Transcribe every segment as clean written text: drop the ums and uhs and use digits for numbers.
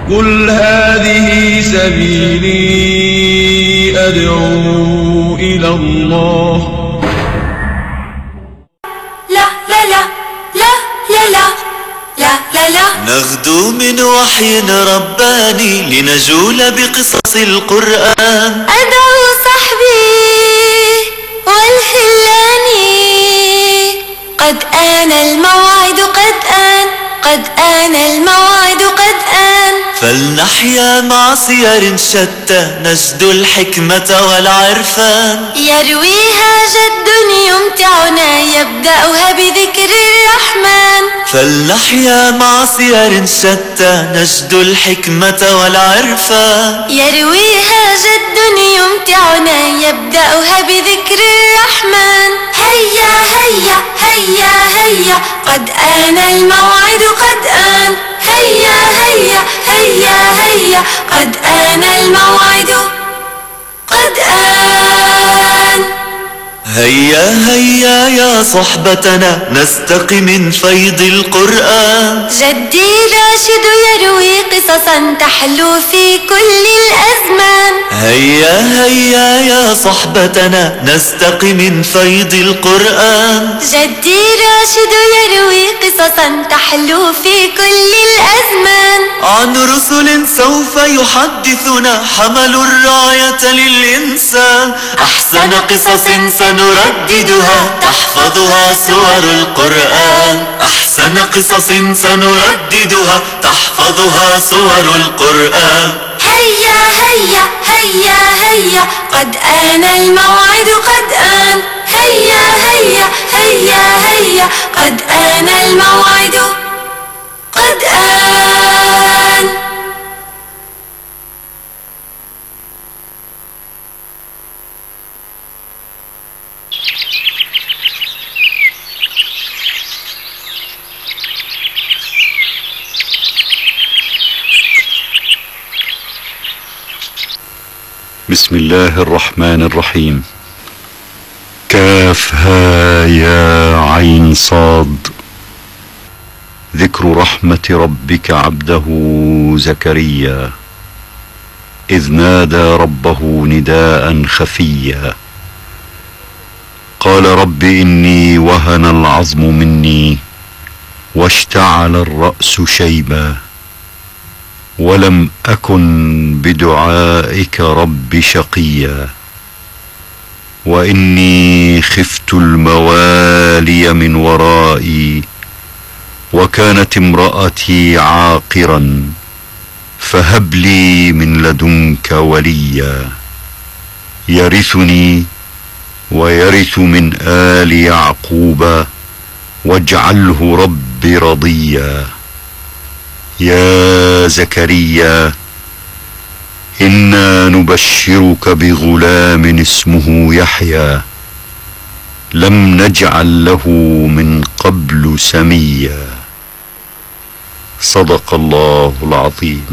قل هذه سبيلي أدعو إلى الله. لا لا لا لا لا لا لا لا لا. نغدو من وحي رباني لنجول بقصص القرآن. أدعو صحبي والخلاني، قد آن الموعد، قد آن، قد آن الموعد، قد آن. فلنحيا مع سير شتى نجد الحكمة والعرفان. يرويها جد يمتعنا يبدأها بذكر الرحمن. فلنحيا مع سير شتى نجد الحكمة والعرفان. يرويها جد يمتعنا يبدأها بذكر الرحمن. هيا هيا هيا هيا قد آن الموعد، قد آن. هيا هيا هيا هيا قد آن الموعد، قد آن. هيا هيا يا صحبتنا نستقي من فيض القرآن. جدي راشد يروي قصصا تحلو في كل الأزمان. هيا هيا يا صحبتنا نستقي من فيض القرآن. جدي راشد يروي قصصا تحلو في كل الأزمان. عن رسل سوف يحدثنا حملوا الراية للإنسان. أحسن قصص سنرددها تحفظها سور القرآن. أحسن قصص سنرددها تحفظها سور القرآن. هيا هيا هيا هيا قد آن الموعد، قد آن. هيا هيا هيا هيا قد آن الموعد، قد آن. بسم الله الرحمن الرحيم. كاف ها يا عين صاد. ذكر رحمة ربك عبده زكريا إذ نادى ربه نداء خفيا قال رب إني وهن العظم مني واشتعل الرأس شيبا ولم أكن بدعائك رب شقيا وإني خفت الموالي من ورائي وكانت امرأتي عاقرا فهب لي من لدنك وليا يرثني ويرث من آل يعقوب واجعله رب رضيا. يا زكريا إنا نبشرك بغلام اسمه يحيى لم نجعل له من قبل سميا. صدق الله العظيم.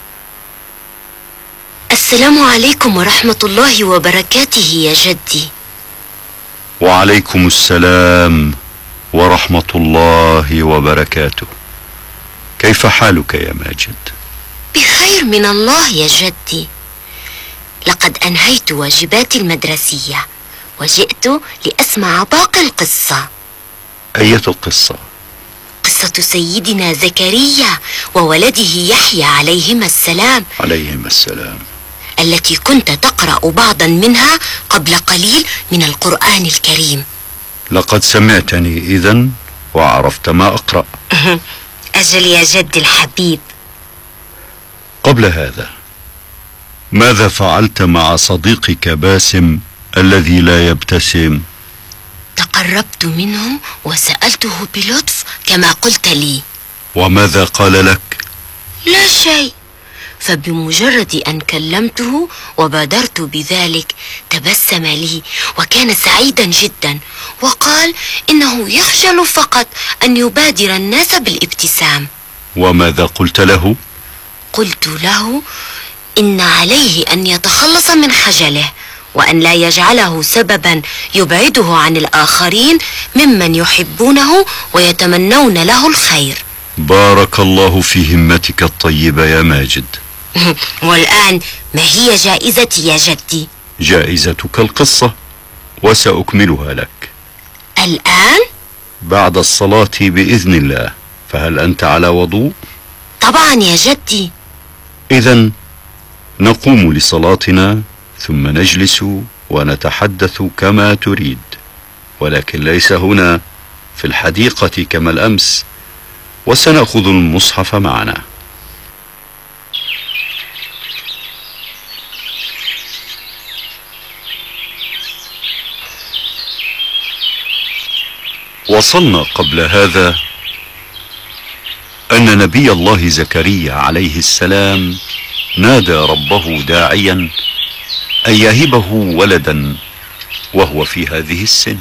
السلام عليكم ورحمة الله وبركاته يا جدي. وعليكم السلام ورحمة الله وبركاته. كيف حالك يا ماجد؟ بخير من الله يا جدي. لقد أنهيت واجباتي المدرسية وجئت لأسمع باقي القصة. أية القصة؟ قصة سيدنا زكريا وولده يحيى عليهما السلام. عليهما السلام. التي كنت تقرأ بعضا منها قبل قليل من القرآن الكريم. لقد سمعتني إذن وعرفت ما أقرأ. أجل يا جدي الحبيب. قبل هذا ماذا فعلت مع صديقك باسم الذي لا يبتسم؟ تقربت منه وسألته بلطف كما قلت لي. وماذا قال لك؟ لا شيء. فبمجرد أن كلمته وبادرت بذلك تبسم لي وكان سعيدا جدا وقال إنه يخجل فقط أن يبادر الناس بالابتسام. وماذا قلت له؟ قلت له إن عليه أن يتخلص من خجله وأن لا يجعله سببا يبعده عن الآخرين ممن يحبونه ويتمنون له الخير. بارك الله في همتك الطيبة يا ماجد. والآن ما هي جائزتي يا جدي؟ جائزتك القصة، وسأكملها لك الآن؟ بعد الصلاة بإذن الله. فهل أنت على وضوء؟ طبعا يا جدي. إذن نقوم لصلاتنا ثم نجلس ونتحدث كما تريد، ولكن ليس هنا في الحديقة كما الأمس، وسنأخذ المصحف معنا. وصلنا قبل هذا أن نبي الله زكريا عليه السلام نادى ربه داعيا أن يهبه ولدا وهو في هذه السن.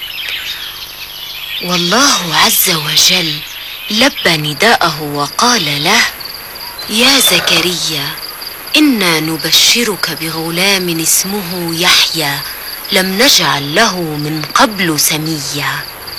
والله عز وجل لبى نداءه وقال له: يا زكريا، إنا نبشرك بغلام اسمه يحيى لم نجعل له من قبل سميا.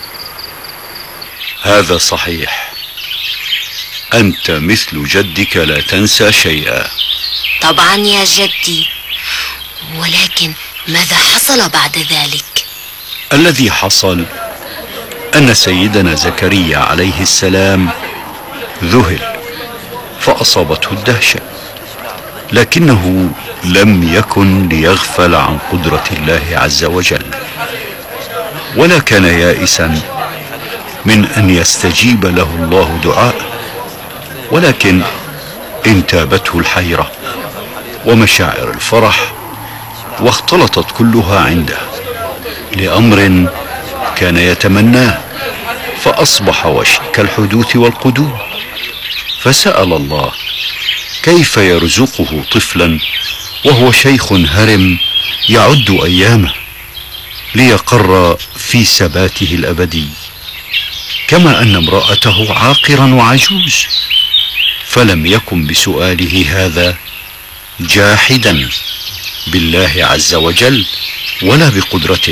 هذا صحيح، أنت مثل جدك لا تنسى شيئا. طبعا يا جدي، ولكن ماذا حصل بعد ذلك؟ الذي حصل أن سيدنا زكريا عليه السلام ذهل فأصابته الدهشة، لكنه لم يكن ليغفل عن قدرة الله عز وجل، ولا كان يائسا من أن يستجيب له الله دعاءه، ولكن انتابته الحيرة ومشاعر الفرح واختلطت كلها عنده لأمر كان يتمناه، فأصبح وشك الحدوث والقدوم، فسأل الله كيف يرزقه طفلا وهو شيخ هرم يعد أيامه ليقر في ثباته الأبدي، كما أن امرأته عاقرا وعجوز، فلم يكن بسؤاله هذا جاحدا بالله عز وجل ولا بقدرته،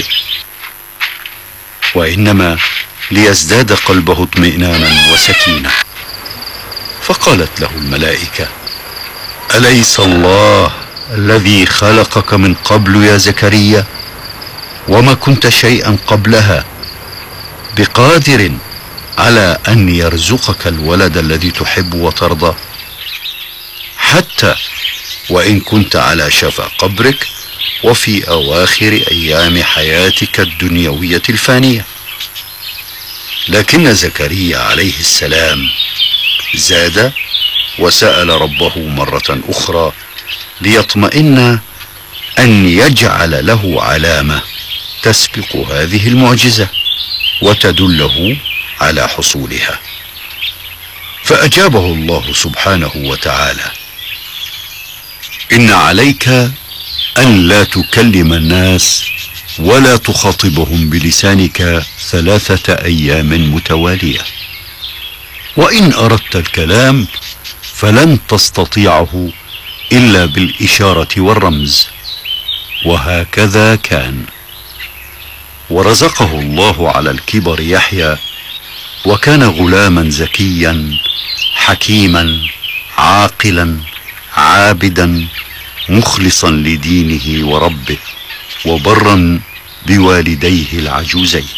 وإنما ليزداد قلبه اطمئنانا وسكينة. فقالت له الملائكة: أليس الله الذي خلقك من قبل يا زكريا وما كنت شيئا قبلها بقادر على أن يرزقك الولد الذي تحب وترضى، حتى وإن كنت على شفا قبرك وفي أواخر أيام حياتك الدنيوية الفانية. لكن زكريا عليه السلام زاد وسأل ربه مرة أخرى ليطمئن أن يجعل له علامة تسبق هذه المعجزة وتدله على حصولها، فأجابه الله سبحانه وتعالى: إن عليك أن لا تكلم الناس ولا تخاطبهم بلسانك 3 أيام متوالية، وإن أردت الكلام فلن تستطيعه إلا بالإشارة والرمز. وهكذا كان، ورزقه الله على الكبر يحيى، وكان غلاما زكيا حكيما عاقلا عابدا مخلصا لدينه وربه، وبرا بوالديه العجوزين.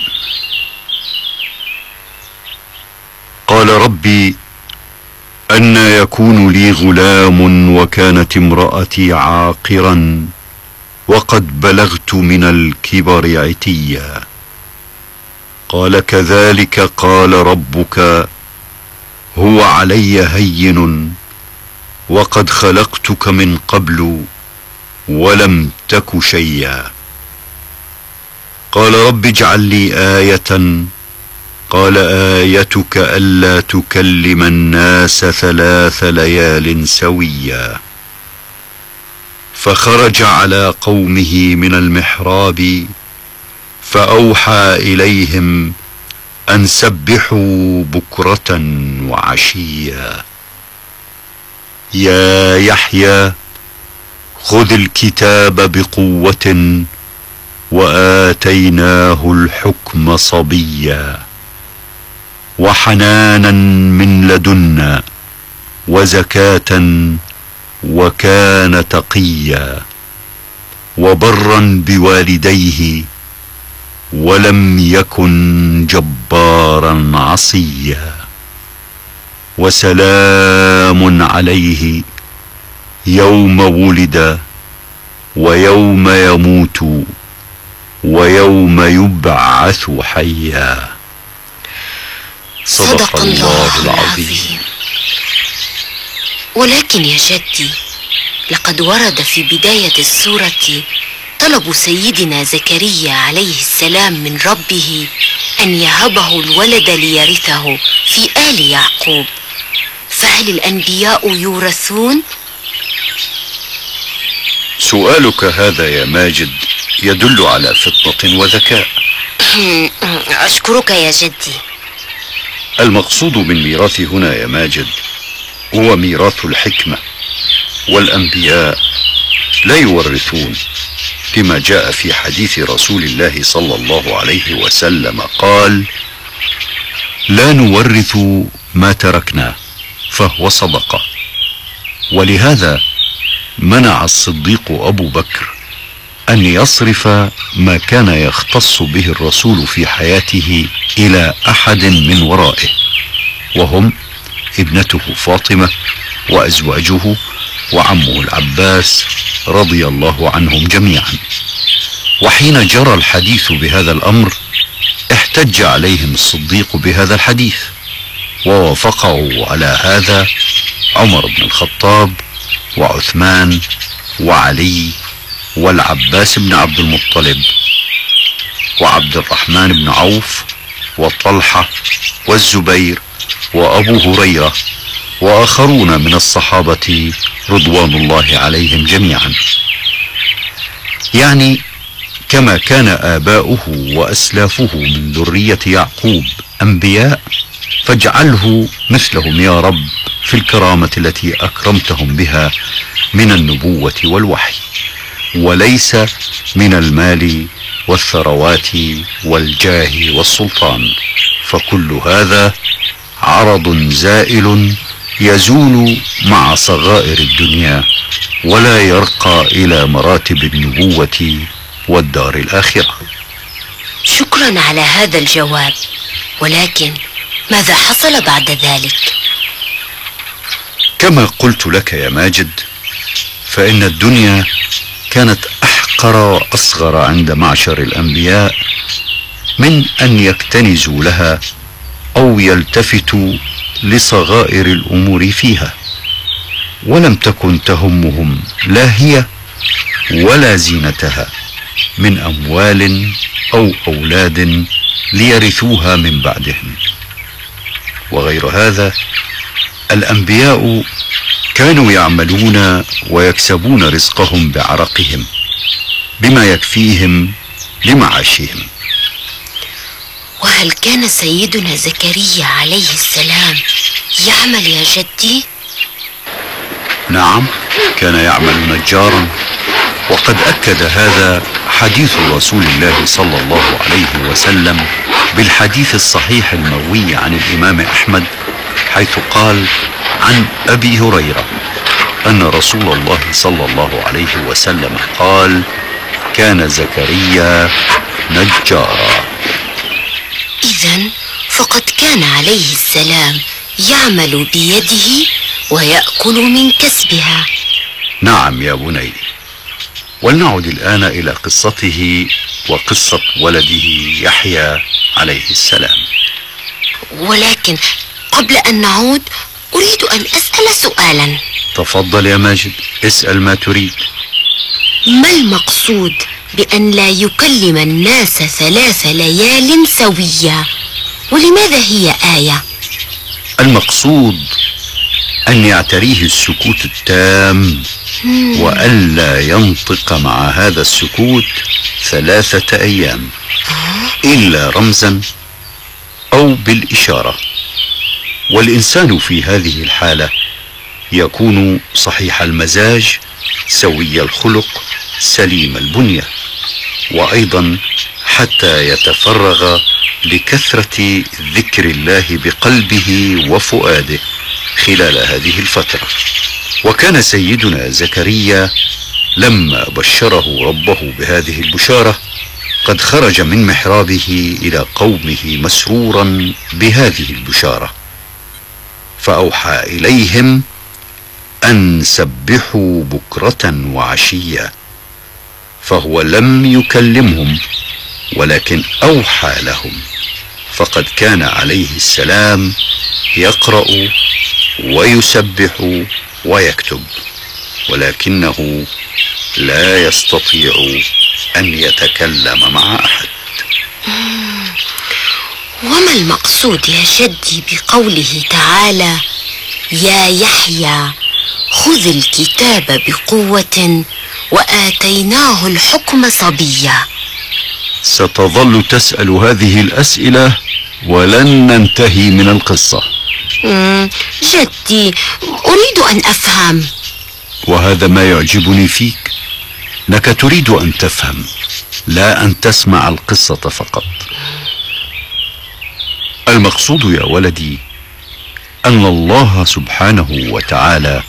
قال: ربي أنى يكون لي غلام وكانت امرأتي عاقرا وقد بلغت من الكبر عتيا. قال: كذلك قال ربك هو علي هين وقد خلقتك من قبل ولم تك شيئا. قال: رب اجعل لي آية. قال: آيتك ألا تكلم الناس 3 ليال سويا. فخرج على قومه من المحراب فأوحى إليهم أن سبحوا بكرة وعشيا. يا يحيى خذ الكتاب بقوة وآتيناه الحكم صبيا. وحنانا من لدنا وزكاة وكان تقيا وبرا بوالديه ولم يكن جبارا عصيا وسلام عليه يوم ولد ويوم يموت ويوم يبعث حيا. صدق الله العظيم. ولكن يا جدي، لقد ورد في بداية السورة طلب سيدنا زكريا عليه السلام من ربه أن يهبه الولد ليرثه في آل يعقوب، فهل الأنبياء يورثون؟ سؤالك هذا يا ماجد يدل على فطنة وذكاء. أشكرك يا جدي. المقصود بالميراث هنا يا ماجد هو ميراث الحكمة، والأنبياء لا يورثون، لما جاء في حديث رسول الله صلى الله عليه وسلم قال: لا نورث ما تركنا، فهو صدقة. ولهذا منع الصديق أبو بكر أن يصرف ما كان يختص به الرسول في حياته إلى أحد من ورائه، وهم ابنته فاطمة وأزواجه وعمه العباس رضي الله عنهم جميعا. وحين جرى الحديث بهذا الأمر احتج عليهم الصديق بهذا الحديث، ووافقه على هذا عمر بن الخطاب وعثمان وعلي والعباس بن عبد المطلب وعبد الرحمن بن عوف وطلحة والزبير وأبو هريرة وآخرون من الصحابة رضوان الله عليهم جميعا. يعني كما كان آباؤه وأسلافه من ذرية يعقوب أنبياء، فاجعله مثلهم يا رب في الكرامة التي أكرمتهم بها من النبوة والوحي، وليس من المال والثروات والجاه والسلطان، فكل هذا عرض زائل يزول مع صغائر الدنيا ولا يرقى إلى مراتب النبوة والدار الآخرة. شكرا على هذا الجواب، ولكن ماذا حصل بعد ذلك؟ كما قلت لك يا ماجد، فإن الدنيا كانت أحقر وأصغر عند معشر الأنبياء من أن يكتنزوا لها أو يلتفتوا لصغائر الأمور فيها، ولم تكن تهمهم لا هي ولا زينتها من أموال أو أولاد ليرثوها من بعدهم. وغير هذا الأنبياء كانوا يعملون ويكسبون رزقهم بعرقهم بما يكفيهم لمعاشهم. وهل كان سيدنا زكريا عليه السلام يعمل يا جدي؟ نعم، كان يعمل نجارا، وقد أكد هذا حديث رسول الله صلى الله عليه وسلم بالحديث الصحيح المروي عن الإمام أحمد، حيث قال عن أبي هريرة أن رسول الله صلى الله عليه وسلم قال: كان زكريا نجارا. إذن فقد كان عليه السلام يعمل بيده ويأكل من كسبها. نعم يا بني. ولنعد الآن إلى قصته وقصة ولده يحيى عليه السلام. ولكن قبل أن نعود أريد أن أسأل سؤالا. تفضل يا ماجد، اسأل ما تريد. ما المقصود بأن لا يكلم الناس 3 ليال سوية؟ ولماذا هي آية؟ المقصود أن يعتريه السكوت التام، وألا ينطق مع هذا السكوت 3 أيام إلا رمزا أو بالإشارة. والإنسان في هذه الحالة يكون صحيح المزاج، سوي الخلق، سليم البنية، وأيضا حتى يتفرغ لكثرة ذكر الله بقلبه وفؤاده خلال هذه الفترة. وكان سيدنا زكريا لما بشره ربه بهذه البشارة قد خرج من محرابه إلى قومه مسرورا بهذه البشارة، فأوحى إليهم أن سبحوا بكرة وعشيا، فهو لم يكلمهم ولكن أوحى لهم، فقد كان عليه السلام يقرأ ويسبح ويكتب، ولكنه لا يستطيع أن يتكلم مع أحد. وما المقصود يا جدي بقوله تعالى يا يحيى خذ الكتاب بقوة وآتيناه الحكم صبيا؟ ستظل تسأل هذه الأسئلة ولن ننتهي من القصة. جدي أريد أن أفهم. وهذا ما يعجبني فيك، أنك تريد أن تفهم لا أن تسمع القصة فقط. المقصود يا ولدي أن الله سبحانه وتعالى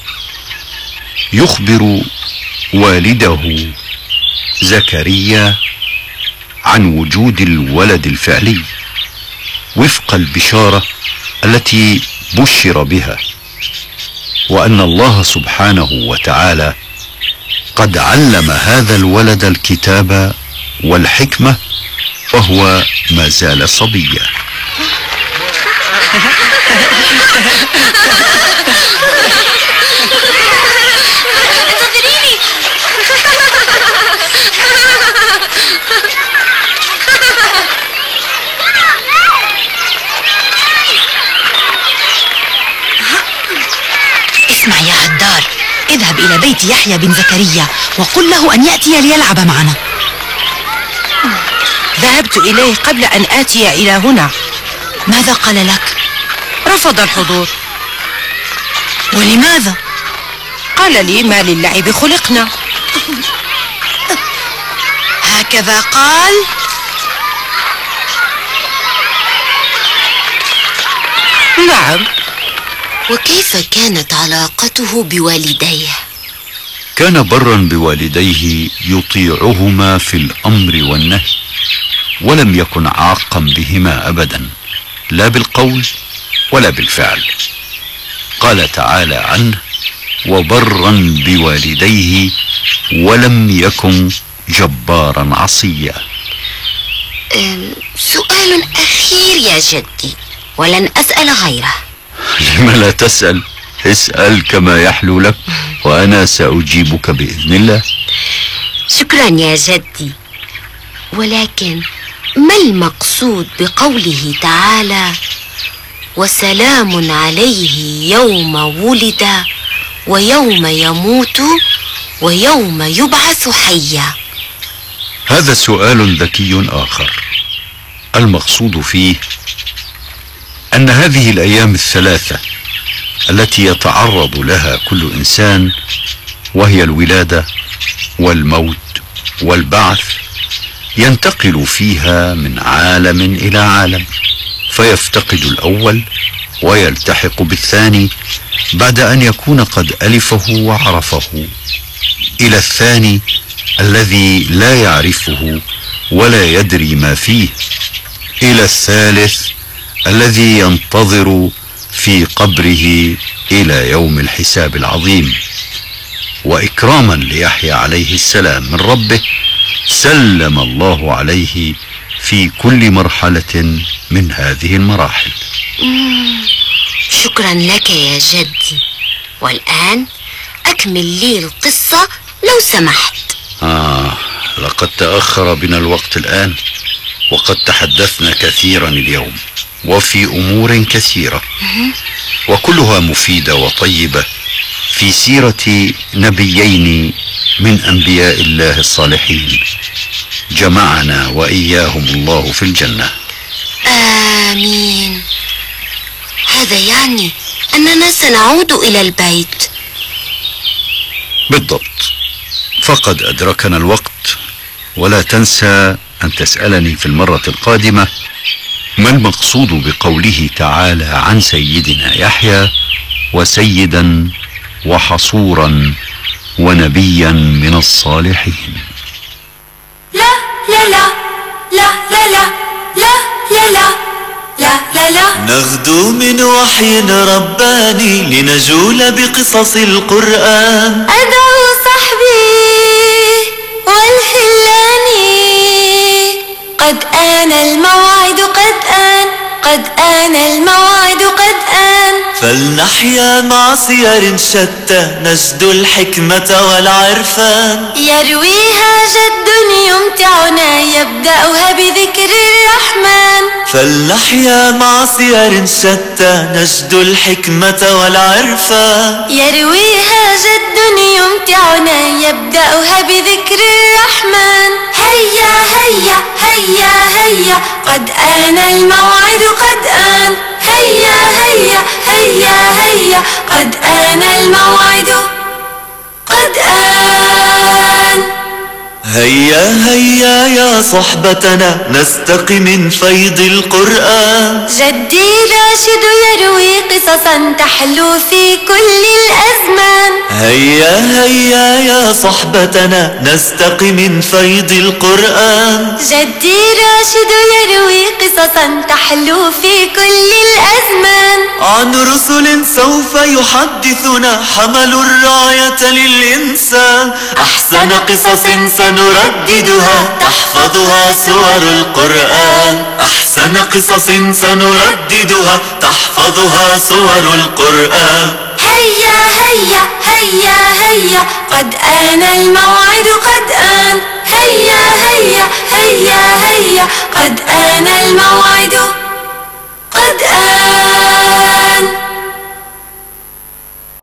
يخبر والده زكريا عن وجود الولد الفعلي وفق البشارة التي بشر بها، وأن الله سبحانه وتعالى قد علم هذا الولد الكتاب والحكمة وهو ما زال صبيا. اسمع يا هدار، اذهب إلى بيت يحيى بن زكريا وقل له أن يأتي ليلعب معنا. ذهبت إليه قبل أن آتي إلى هنا. ماذا قال لك؟ رفض الحضور. ولماذا؟ قال لي ما للعب خلقنا. هكذا قال؟ نعم. وكيف كانت علاقته بوالديه؟ كان برا بوالديه يطيعهما في الأمر والنهي، ولم يكن عاقا بهما أبدا، لا بالقول ولا بالفعل. قال تعالى عنه وبرا بوالديه ولم يكن جبارا عصيا. سؤال أخير يا جدي ولن أسأل غيره. لما لا تسأل؟ اسأل كما يحلو لك وأنا سأجيبك بإذن الله. شكرا يا جدي، ولكن ما المقصود بقوله تعالى وسلام عليه يوم ولد ويوم يموت ويوم يبعث حيا؟ هذا سؤال ذكي آخر. المقصود فيه أن هذه الأيام الثلاثة التي يتعرض لها كل إنسان، وهي الولادة والموت والبعث، ينتقل فيها من عالم إلى عالم، فيفتقد الأول ويلتحق بالثاني بعد أن يكون قد ألفه وعرفه، إلى الثاني الذي لا يعرفه ولا يدري ما فيه، إلى الثالث الذي ينتظر في قبره إلى يوم الحساب العظيم. وإكراما ليحيى عليه السلام من ربه سلم الله عليه في كل مرحلة من هذه المراحل. شكرا لك يا جدي، والآن أكمل لي القصة لو سمحت. لقد تأخر بنا الوقت الآن، وقد تحدثنا كثيرا اليوم وفي أمور كثيرة وكلها مفيدة وطيبة في سيرة نبيين من أنبياء الله الصالحين، جمعنا وإياهم الله في الجنة. آمين. هذا يعني أننا سنعود إلى البيت. بالضبط، فقد أدركنا الوقت، ولا تنسى أن تسألني في المرة القادمة ما المقصود بقوله تعالى عن سيدنا يحيى وسيدا وحصورا ونبيا من الصالحين؟ لا لا لا لا لا لا لا لا لا لا لا لا. نغدو من وحي رباني لنجول بقصص القرآن. أدعو صحبي والخلاني، قد آن الموعد قد آن، قد آن الموعد قد آن. فلنحيا مع سير شتى نجد الحكمة والعرفان. يرويها جد يمتعنا يبدأها بذكر الرحمن. فلنحيا مع سير شتى نجد الحكمة والعرفان. يرويها جد يمتعنا يبدأها بذكر الرحمن. هيا هيا هيا هيا قد آن الموعد قد آن. هيا هيا هيا هيا قد آن الموعد قد آن. هيا هيا يا صحبتنا نستقي من فيض القرآن. جدي راشد يروي قصصا تحلو في كل الأزمان. هيا هيا يا صحبتنا نستقي من فيض القرآن. جدي راشد يروي قصصا تحلو في كل الأزمان. عن رسل سوف يحدثنا حملوا الراية للإنسان. أحسن قصص سنرددها تحفظها سور القرآن. أحسن قصص سنرددها تحفظها سور القرآن. هيا هيا هيا هيا قد آن الموعد قد آن. هيا هيا هيا هيا قد آن الموعد قد آن.